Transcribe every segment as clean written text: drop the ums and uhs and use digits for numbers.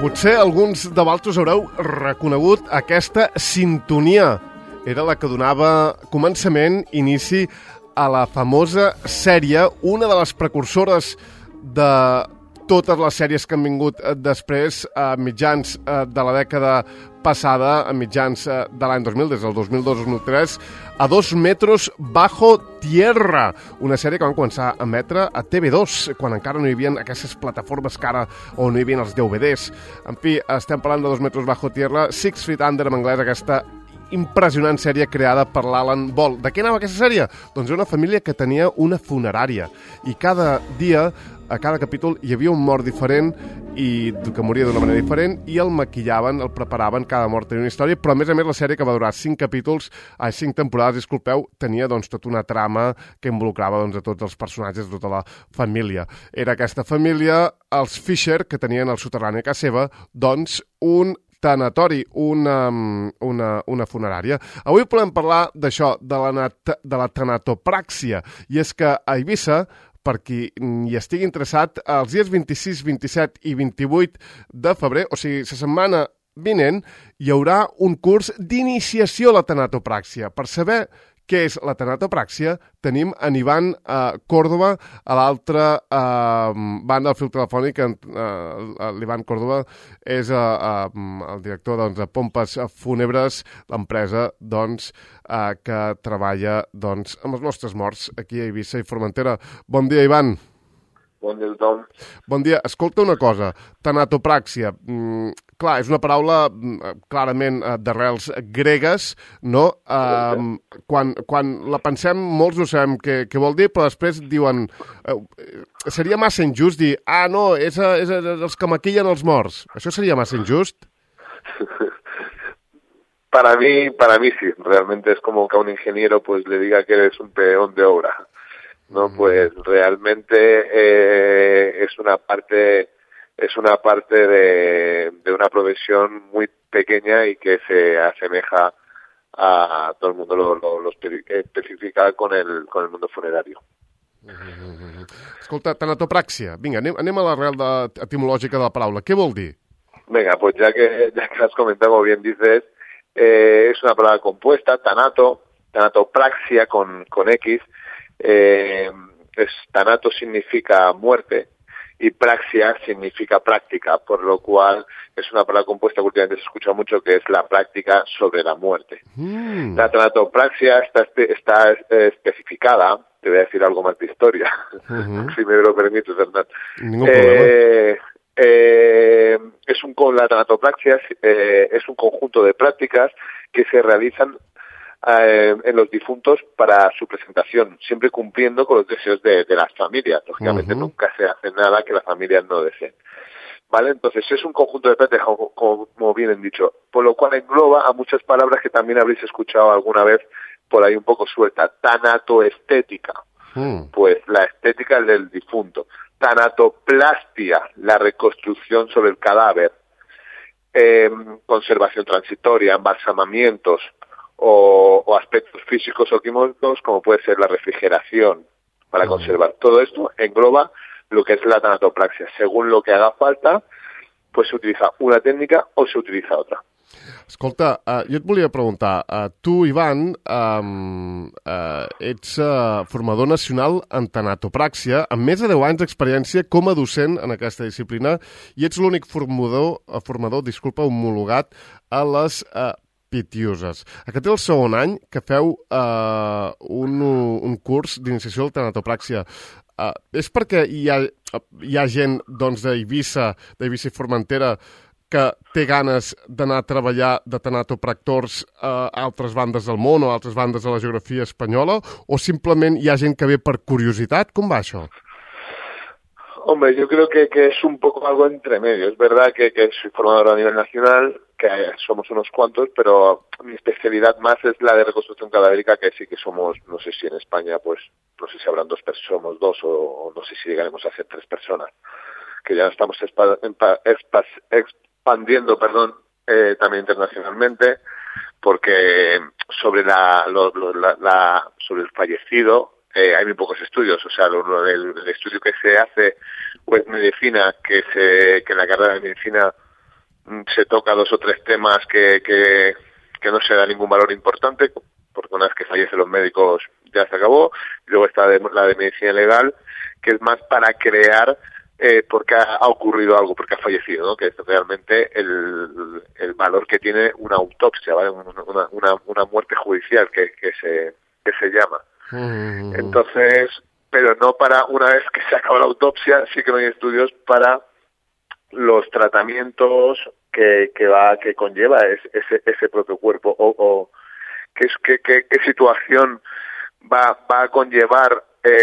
Potser alguns de vosaltres haureu reconegut aquesta sintonia. Era la que donava començament, inici a la famosa sèrie, una de les precursores de totes les sèries que han vingut després, a mitjans de la dècada passada, a mitjans de l'any 2000, des del 2002-2003, a 2 metros bajo tierra, una sèrie que van començar a emetre a TV2, quan encara no hi havia aquestes plataformes que ara, on no hi havia els DVDs. En fi, estem parlant de 2 metros bajo tierra, 6 Feet Under en anglès, aquesta impressionant sèrie creada per l'Alan Ball. De què anava aquesta sèrie? Doncs una família que tenia una funerària i cada dia, a cada capítol, hi havia un mort diferent i que moria d'una manera diferent i el maquillaven, el preparaven, cada mort tenia una història, però a més la sèrie, que va durar 5 capítols, 5 temporades, disculpeu, tenia doncs tota una trama que involucrava doncs a tots els personatges, tota la família. Era aquesta família, els Fisher, que tenien al soterrani a casa seva, doncs un tanatori, una funerària. Avui volem parlar d'això, de la tanatopràxia, i és que a Eivissa, per qui hi estigui interessat, els dies 26, 27 i 28 de febrer, o sigui, la setmana vinent, hi haurà un curs d'iniciació a la tanatopràxia. Per saber què és la tanatopràxia, tenim en Ivan Córdoba a l'altra banda del fil telefònic. L'Ivan Córdoba és el director de Pompes Fúnebres, l'empresa que treballa amb els nostres morts aquí a Eivissa i Formentera. Bon dia, Ivan. Bon dia a tothom. Bon dia. Escolta una cosa, tanatopràxia, clar, és una paraula clarament d'arrels gregues, no? Quan la pensem, molts no sabem què vol dir, però després diuen, seria massa injust dir, no, és els que maquillen els morts. Això seria massa injust? Para mí sí. Realmente es como que a un ingeniero pues le diga que eres un peón de obra. No, pues realmente es una parte de una profesión muy pequeña y que se asemeja a todo el mundo lo especifica con el mundo funerario. Escolta, tanatopràxia, vinga, anem a l'arrel etimològica de la paraula. Què vol dir? Venga, pues ya que has comentado, como bien dices, es una palabra compuesta, tanatopraxia con X. Tanato significa muerte y praxia significa práctica, por lo cual es una palabra compuesta que últimamente se escucha mucho, que es la práctica sobre la muerte. La tanatopraxia está especificada, te voy a decir algo más de historia, si me lo permites, Hernán. Ningún problema. La tanatopraxia es un conjunto de prácticas que se realizan en los difuntos para su presentación, siempre cumpliendo con los deseos de las familias. Lógicamente nunca se hace nada que las familias no deseen. ¿Vale? Entonces es un conjunto de prácticas, como bien han dicho, por lo cual engloba a muchas palabras que también habréis escuchado alguna vez por ahí un poco suelta. Tanatoestética, pues la estética del difunto. Tanatoplastia, la reconstrucción sobre el cadáver. Conservación transitoria, embalsamamientos, o aspectos físicos o químicos, como puede ser la refrigeración para conservar. Todo esto engloba lo que es la tanatopraxia. Según lo que haga falta, pues se utiliza una técnica o se utiliza otra. Escolta, jo et volia preguntar, tu, Ivan, ets formador nacional en tanatopràxia, amb més de 10 anys d'experiència com a docent en aquesta disciplina, i ets l'únic formador homologat a les Pitiuses. Aquest és el segon any que feu un curs d'iniciació a la tanatopràxia. És perquè hi ha gent d'Eivissa i Formentera que té ganes d'anar a treballar de tanatopractors a altres bandes del món o a altres bandes de la geografia espanyola, o simplement hi ha gent que ve per curiositat? Com va això? Hombre, yo creo que es un poco algo entre medio. Es verdad que soy formador a nivel nacional, que somos unos cuantos, pero mi especialidad más es la de reconstrucción cadavérica, que sí que somos, no sé si en España, pues, no sé si habrán somos dos o no sé si llegaremos a ser 3 personas, que ya estamos expandiendo, también internacionalmente, porque sobre sobre el fallecido, hay muy pocos estudios. O sea, el estudio que se hace, pues medicina, que en la carrera de medicina se toca 2 o 3 temas que no se da ningún valor importante, porque una vez que fallecen los médicos ya se acabó. Y luego está la de medicina legal, que es más para crear porque ha ocurrido algo, porque ha fallecido, ¿no? Que es realmente el valor que tiene una autopsia, ¿vale? Una muerte judicial que se llama. Entonces, pero no para una vez que se acaba la autopsia, sí que no hay estudios para los tratamientos que conlleva ese propio cuerpo, o qué situación va a conllevar,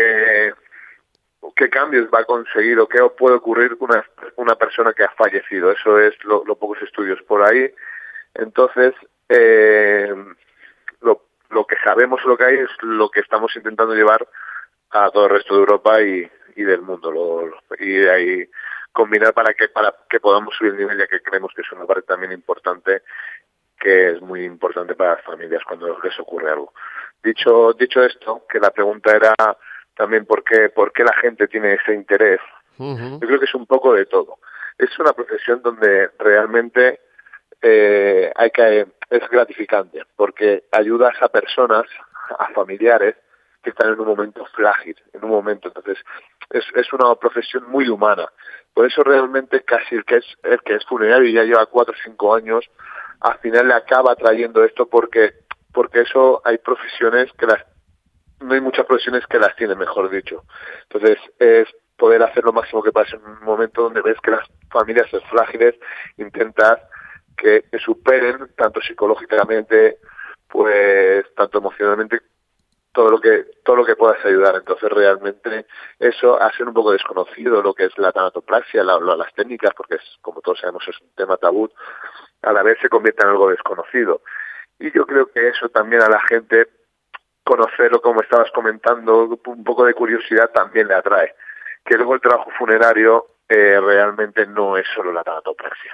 qué cambios va a conseguir o qué puede ocurrir con una persona que ha fallecido. Eso es lo pocos estudios por ahí. Entonces, lo que sabemos, lo que hay, es lo que estamos intentando llevar a todo el resto de Europa y del mundo, y de ahí combinar para que podamos subir el nivel, ya que creemos que es una parte también importante, que es muy importante para las familias cuando les ocurre algo. Dicho esto, que la pregunta era también por qué la gente tiene ese interés. Yo creo que es un poco de todo. Es una profesión donde realmente es gratificante, porque ayudas a personas, a familiares que están en un momento frágil, entonces es una profesión muy humana. Por eso realmente casi el que es funerario y ya lleva 4 o 5 años, al final le acaba trayendo esto, porque eso hay profesiones no hay muchas profesiones que las tienen, mejor dicho. Entonces es poder hacer lo máximo que pase en un momento donde ves que las familias son frágiles, intentas que superen tanto psicológicamente, pues tanto emocionalmente, todo lo que puedas ayudar. Entonces realmente eso, ha sido un poco desconocido lo que es la tanatopraxia, las técnicas, porque como todos sabemos es un tema tabú, a la vez se convierte en algo desconocido. Y yo creo que eso también a la gente, conocerlo, como estabas comentando, un poco de curiosidad también le atrae. Que luego el trabajo funerario realmente no es solo la tanatopraxia.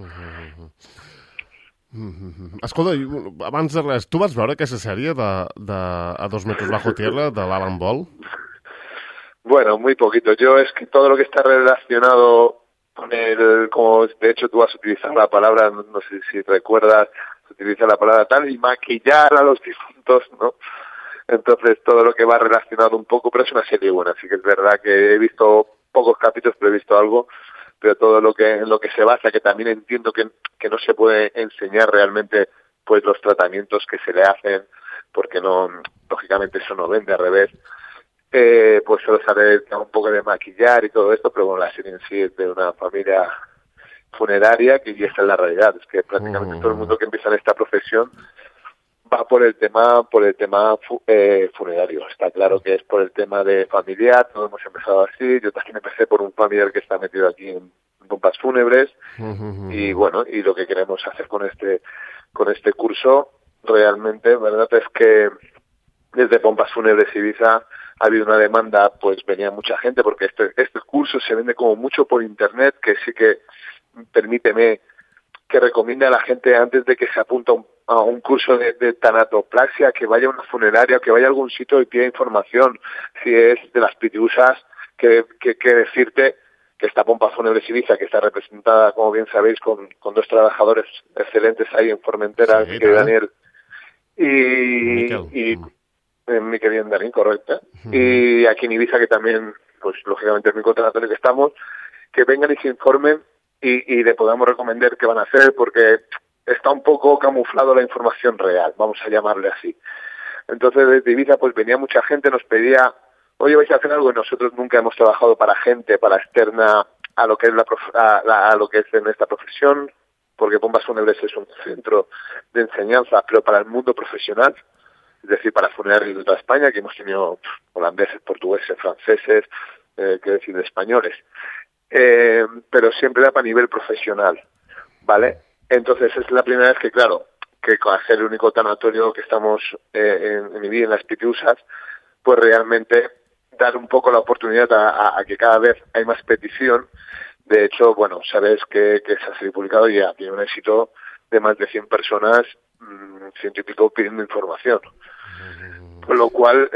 Escolta, abans de res, tu vas veure aquesta sèrie de A 2 metros bajo tierra, de l'Alan Ball? Bueno, muy poquito. Yo es que todo lo que está relacionado con como de hecho tú has utilizado la palabra, no sé si recuerdas, se utiliza la palabra tal, y maquillar a los difuntos, ¿no? Entonces todo lo que va relacionado un poco, pero es una serie buena, así que es verdad que he visto pocos capítulos, pero he visto algo, pero todo en lo que se basa, que también entiendo que no se puede enseñar realmente pues los tratamientos que se le hacen, porque no, lógicamente eso no vende, al revés, pues solo sale un poco de maquillar y todo esto, pero bueno, la serie en sí es de una familia funeraria, que esa es la realidad, es que prácticamente todo el mundo que empieza en esta profesión va por el tema funerario. Está claro que es por el tema de familiar, todos hemos empezado así. Yo también empecé por un familiar que está metido aquí en pompas fúnebres, y bueno, y lo que queremos hacer con este curso realmente, verdad, es que desde Pompas Fúnebres Ibiza ha habido una demanda, pues venía mucha gente, porque este curso se vende como mucho por internet, que sí que, permíteme que recomiende a la gente, antes de que se apunte a un curso de tanatopraxia, que vaya a una funeraria, que vaya a algún sitio y pida información. Si es de las pitiusas, que decirte que esta Pompa Fúnebres Ibiza, que está representada, como bien sabéis, con 2 trabajadores excelentes ahí en Formentera, sí, Miquel y Daniel, y Miquel y Daniel, correcto. Y aquí en Ibiza, que también, pues lógicamente es mi contratatorio que estamos, que vengan y se informen y le podamos recomendar qué van a hacer, porque está un poco camuflado la información real, vamos a llamarle así. Entonces desde Ibiza pues venía mucha gente, nos pedía, oye, vais a hacer algo, y nosotros nunca hemos trabajado para gente, para externa a lo que es a lo que es en esta profesión, porque Pompas Fúnebres es un centro de enseñanza, pero para el mundo profesional, es decir, para funerarios de toda España, que hemos tenido holandeses, portugueses, franceses, quiero decir, españoles. Pero siempre era para nivel profesional, ¿vale? Entonces es la primera vez que, claro, que al ser el único tanatorio que estamos en Ibiza, en las Pitiusas, pues realmente dar un poco la oportunidad a que cada vez hay más petición. De hecho, bueno, sabes que se ha publicado y ya tiene un éxito de más de 100 personas, 100 y pico, pidiendo información. Con lo cual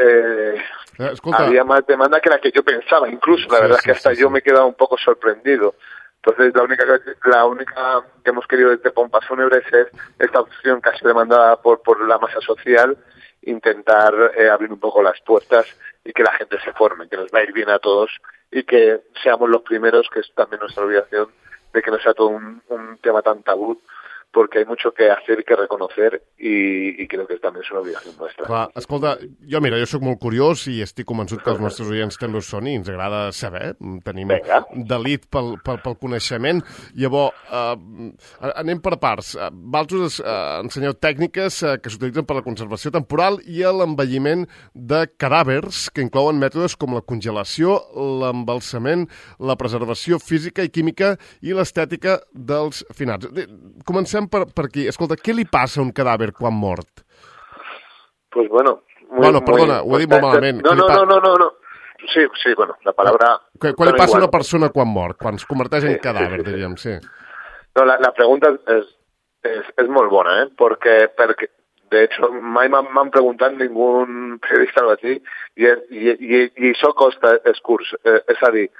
había más demanda que la que yo pensaba, incluso. La verdad es que hasta yo me he quedado un poco sorprendido. Entonces, la única que hemos querido desde Pompa Fúnebre es esta opción casi demandada por la masa social, intentar abrir un poco las puertas y que la gente se forme, que nos va a ir bien a todos y que seamos los primeros, que es también nuestra obligación, de que no sea todo un tema tan tabú, porque hay mucho que hacer i que reconocer i crec que també és una obligació nostra. Clar, escolta, jo soc molt curiós i estic convençut que els nostres oients també ho són i ens agrada saber, tenim delit pel coneixement. Llavors, anem per parts. Vosaltres ensenyeu tècniques que s'utilitzen per la conservació temporal i l'envelliment de cadàvers, que inclouen mètodes com la congelació, l'embalsament, la preservació física i química i l'estètica dels finats. Comencem per aquí. Escolta, què li passa a un cadàver quan mort? Pues bueno... perdona, ho he dit molt malament. No. Sí, bueno, la palabra... Quan li passa a una persona quan mort? Quan es converteix en cadàver, diríem, sí. No, la pregunta és molt bona, perquè de hecho mai m'han preguntat ningún periodista algo así i això costa els curs. És a dir,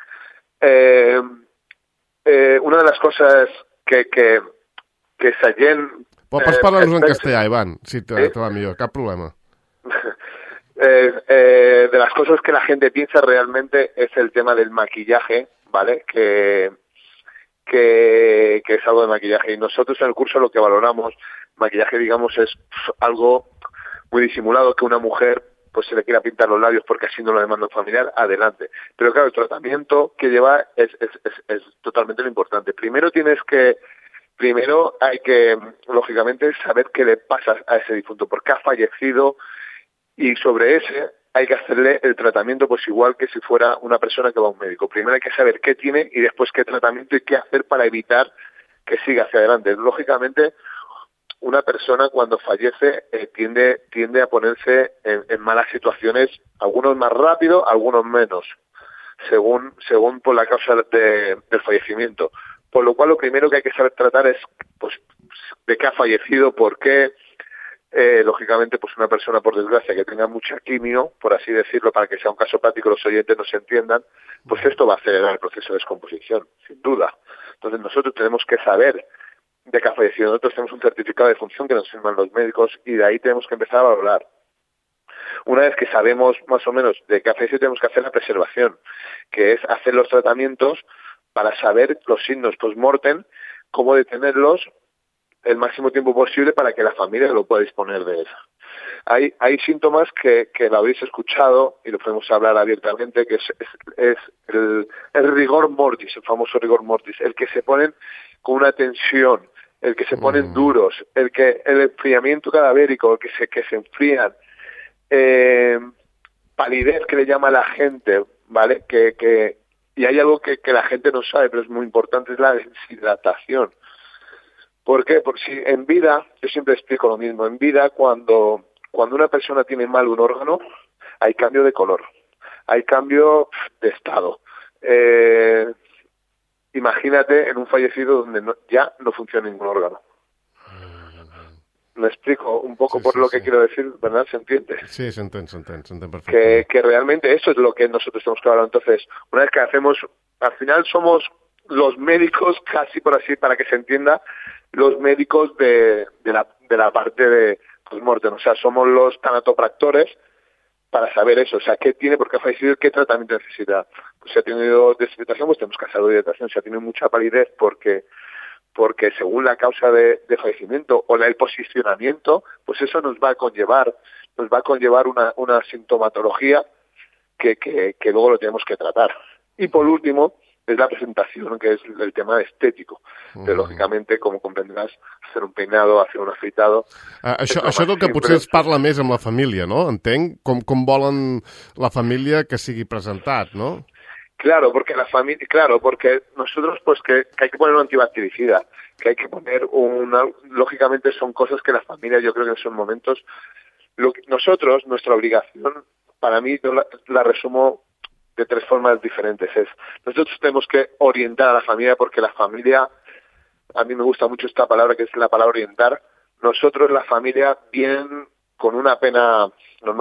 una de les coses que esa gent... Pots parlar-nos en castellà, Iván, si te va millor, cap problema. De las cosas que la gente piensa realmente es el tema del maquillaje, ¿vale? Que es algo de maquillaje. Y nosotros en el curso lo que valoramos, maquillaje, digamos, es algo muy disimulado, que una mujer pues se le quiera pintar los labios porque así no lo demanda un familiar, adelante. Pero claro, el tratamiento que lleva es totalmente lo importante. Primero hay que, lógicamente, saber qué le pasa a ese difunto, por qué ha fallecido, y sobre ese hay que hacerle el tratamiento pues igual que si fuera una persona que va a un médico. Primero hay que saber qué tiene y después qué tratamiento y qué hacer para evitar que siga hacia adelante. Lógicamente, una persona cuando fallece tiende a ponerse en malas situaciones, algunos más rápido, algunos menos, según por la causa del fallecimiento. Por lo cual lo primero que hay que saber tratar es pues de qué ha fallecido, por qué. Lógicamente, pues una persona, por desgracia, que tenga mucha quimio, por así decirlo, para que sea un caso práctico, los oyentes no se entiendan, pues esto va a acelerar el proceso de descomposición, sin duda. Entonces nosotros tenemos que saber de qué ha fallecido. Nosotros tenemos un certificado de función que nos firman los médicos y de ahí tenemos que empezar a valorar. Una vez que sabemos más o menos de qué ha fallecido, tenemos que hacer la preservación, que es hacer los tratamientos para saber los signos post-mortem, cómo detenerlos el máximo tiempo posible para que la familia lo pueda disponer de eso. Hay síntomas que lo habéis escuchado y lo podemos hablar abiertamente, que es el rigor mortis, el famoso rigor mortis, el que se ponen con una tensión, el que se ponen duros, el enfriamiento cadavérico, que se enfrían, palidez que le llama la gente, ¿vale? Y hay algo que la gente no sabe, pero es muy importante, es la deshidratación. ¿Por qué? Porque si en vida, yo siempre explico lo mismo, en vida cuando una persona tiene mal un órgano, hay cambio de color, hay cambio de estado. Imagínate en un fallecido donde ya no funciona ningún órgano. Me explico un poco por lo que quiero decir, ¿verdad? ¿Se entiende? Sí, se entiende perfectamente. Que realmente eso es lo que nosotros tenemos que hablar. Entonces, una vez que hacemos, al final somos los médicos, casi por así, para que se entienda, los médicos de la parte de post-mortem. O sea, somos los tanatopractores para saber eso. O sea, qué tiene, por qué ha fallecido, qué tratamiento necesita. Pues si ha tenido deshidratación, pues tenemos que hacerlo de hidratación. Si ha tenido mucha palidez porque según la causa de fallecimiento o el posicionamiento, pues eso nos va a conllevar una sintomatología que luego lo tenemos que tratar. Y por último, es la presentación, que es el tema estético. Però, lògicamente, com comprenderàs, hacer un peinado, hacer un afeitado... Això del que potser es parla més amb la família, no? Entenc com volen la família que sigui presentat, ¿no? Claro, porque nosotros pues que hay que poner un antibactericida, que hay que poner lógicamente son cosas que la familia, yo creo que en esos momentos, nosotros, nuestra obligación, para mí, yo la resumo de tres formas diferentes. Nosotros tenemos que orientar a la familia, porque la familia, a mí me gusta mucho esta palabra, que es la palabra orientar. Nosotros, la familia, bien con una pena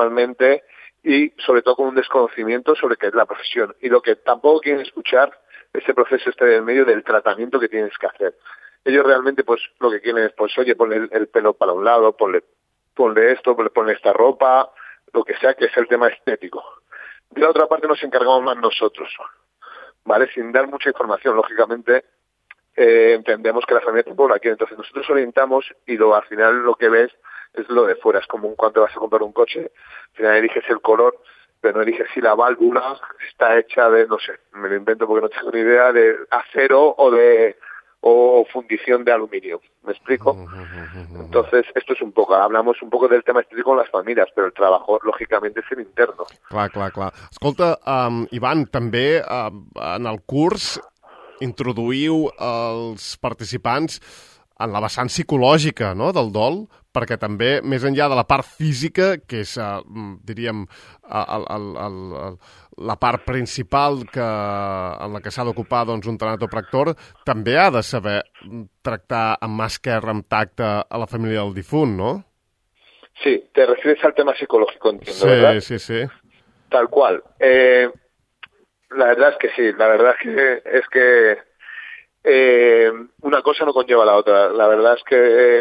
normalmente, y sobre todo con un desconocimiento sobre qué es la profesión. Y lo que tampoco quieren escuchar ese proceso en medio del tratamiento que tienes que hacer. Ellos realmente pues lo que quieren es, pues oye, ponle el pelo para un lado, ponle esto, ponle esta ropa, lo que sea, que es el tema estético. De la otra parte nos encargamos más nosotros, ¿vale? Sin dar mucha información, lógicamente entendemos que la familia tampoco la quiere. Entonces nosotros orientamos y al final lo que ves es lo de fuera. Es como cuando vas a comprar un coche, al final eliges el color, pero no eliges si la válvula está hecha de, no sé, me lo invento porque no tengo ni idea, de acero o fundición de aluminio. ¿Me explico? Entonces, esto es hablamos un poco del tema estético con les famílies, però el treball, lògicament, és el interno. Clar. Escolta, Ivan, també en el curs introduïu els participants en la vessant psicològica, no?, del dol, perquè també, més enllà de la part física, que és, diríem, la part principal en la que s'ha d'ocupar doncs, un tanatopractor, també ha de saber tractar amb mà esquerra, amb tacte, a la família del difunt, ¿no? Sí, te refieres al tema psicológico, entiendo, ¿verdad? Sí. Tal cual. La verdad es que sí, la verdad es que una cosa no conlleva a la otra. La verdad es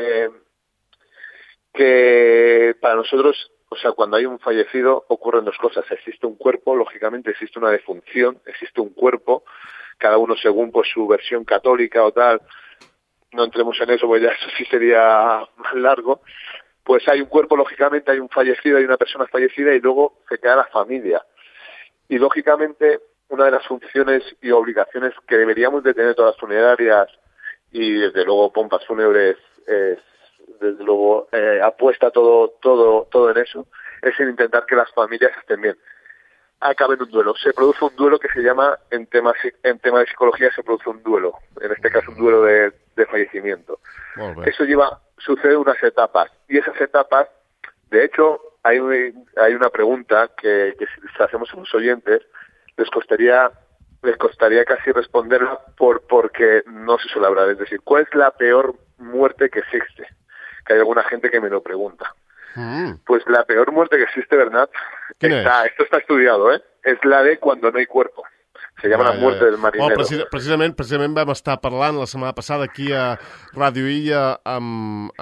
que para nosotros, o sea, cuando hay un fallecido ocurren dos cosas. Existe un cuerpo, lógicamente existe una defunción, existe un cuerpo, cada uno según pues su versión católica o tal. No entremos en eso, porque ya eso sí sería más largo. Pues hay un cuerpo, lógicamente hay un fallecido, hay una persona fallecida y luego se queda la familia. Y lógicamente una de las funciones y obligaciones que deberíamos de tener todas las funerarias y desde luego Pompas Fúnebres desde luego apuesta todo en eso, es en intentar que las familias estén bien. Acaben un duelo. Se produce un duelo que se llama, en tema de psicología, se produce un duelo. En este caso, un duelo de fallecimiento. Eso sucede unas etapas. Y esas etapas, de hecho, hay una pregunta que si hacemos a los oyentes, les costaría casi responderla porque no se suele hablar. Es decir, ¿cuál es la peor muerte que existe? Que hay alguna gente que me lo pregunta. Pues la peor muerte que existe, Bernat, esto está estudiado, es la de cuando no hay cuerpo. Se llama la muerte del marinero. Precisament vam estar parlant la setmana passada aquí a Ràdio Illa amb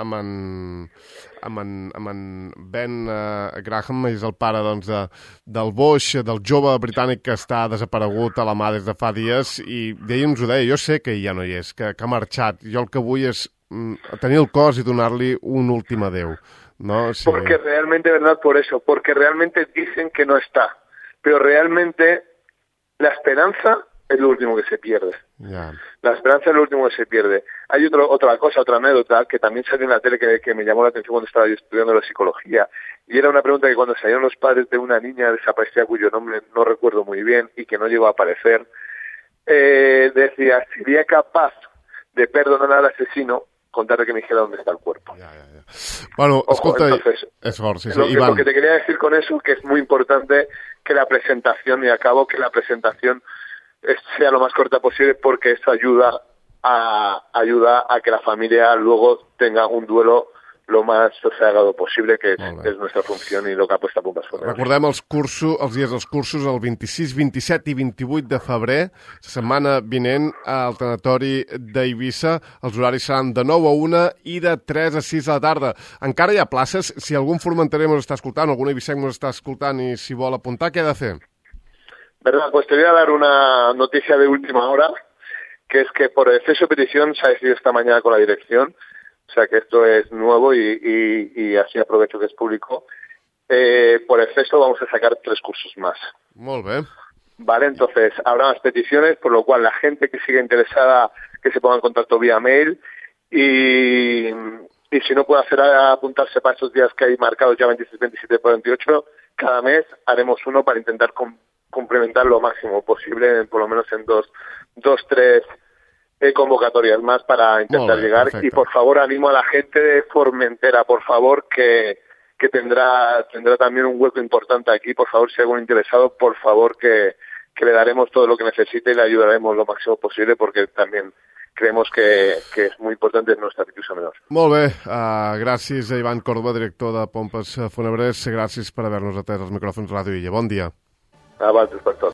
en Ben Graham, és el pare doncs, del Boix, del jove britànic que està desaparegut a la mà des de fa dies, i ell ens ho deia, jo sé que ja no hi és, que ha marxat. Jo el que vull és tenir el cos i donar-li un últim adeu. ¿No? Sí. Porque realmente, ¿verdad? Por eso, porque realmente dicen que no está, pero realmente la esperanza es lo último que se pierde. Yeah. La esperanza es lo último que se pierde. Hay otra anécdota que también salió en la tele que me llamó la atención cuando estaba yo estudiando la psicología, y era una pregunta que cuando salieron los padres de una niña desaparecida cuyo nombre no recuerdo muy bien y que no llegó a aparecer, decía, ¿sería capaz de perdonar al asesino contarle que me dijera dónde está el cuerpo? Ya. Bueno, ojo, escolta, entonces, lo que te quería decir con eso, que es muy importante que la presentación, y acabo que la presentación sea lo más corta posible, porque eso ayuda a que la familia luego tenga un duelo lo más sosegado possible, que és nostra funció i el que aposta Pompas Fúnebres. Recordem els dies dels cursos, el 26, 27 i 28 de febrer, la setmana vinent, al tanatori d'Eivissa. Els horaris seran de 9 a 1 i de 3 a 6 de la tarda. Encara hi ha places? Si algun formenterer ens està escoltant, algun eivissec ens està escoltant i si vol apuntar, què ha de fer? Verdad, pues te voy a dar una noticia de última hora, que es que por exceso de petición se ha decidido esta mañana con la dirección. O sea que esto es nuevo y así aprovecho que es público. Por exceso vamos a sacar 3 cursos más. Molt bé. Vale, entonces habrá más peticiones, por lo cual la gente que siga interesada que se ponga en contacto vía mail y si no puede apuntarse para estos días que hay marcados ya 26, 27 y 28, cada mes haremos uno para intentar complementar lo máximo posible, por lo menos en dos, 3 convocatorias más para intentar llegar. Perfecto. Y por favor animo a la gente de Formentera, por favor, que tendrá también un hueco importante aquí. Por favor, si hay algún interesado, por favor que le daremos todo lo que necesite y le ayudaremos lo máximo posible, porque también creemos que es muy importante en nuestra Pitiusa Menor. Molt bé, gràcies a Ivan Córdoba, director de Pompas Fúnebres. Gràcies per haver-nos atès als micròfons Ràdio Illa. Bon dia. A vosaltres per tot.